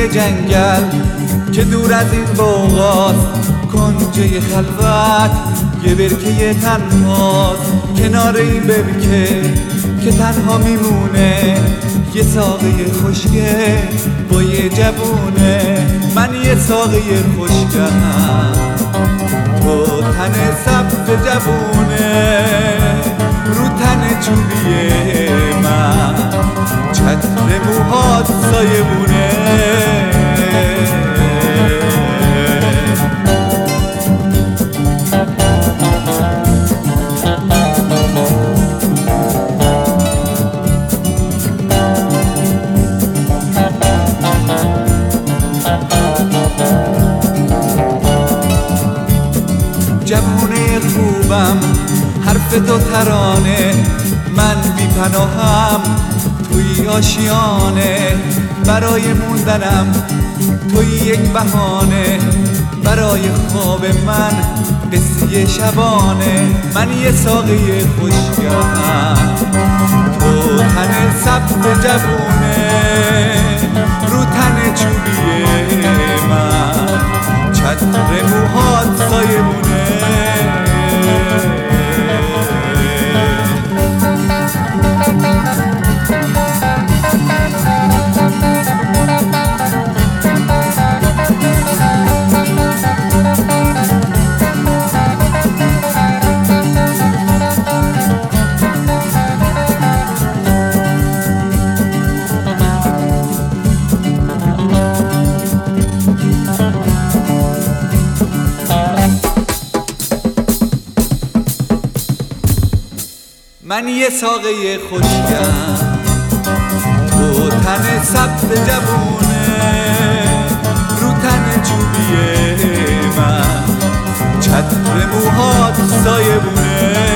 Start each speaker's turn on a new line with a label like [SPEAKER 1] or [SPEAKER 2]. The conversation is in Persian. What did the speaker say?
[SPEAKER 1] جنگل که دور از این بوغاست، کنجه خلوت یه برکه تنهاست. کنار این برکه که تنها میمونه یه ساقه خشکه با یه جوونه. من یه ساقه خشکم تو تن سبز جوونه، رو تن چوبیه من چتر موهات سایبونه. جوونه خوبم حرف تو ترانه، من بی پناهم توی آشیانه. برای موندنم توی یک بهانه، برای خواب من قصه شبانه. من یه ساقه خشکم تو تن سبز جوونه، رو تن چوبیه من چتر موهات سایبونه. من یه ساقه خشکم تو تن سبز جوونه، رو تن چوبیه من چتر موهات سایبونه.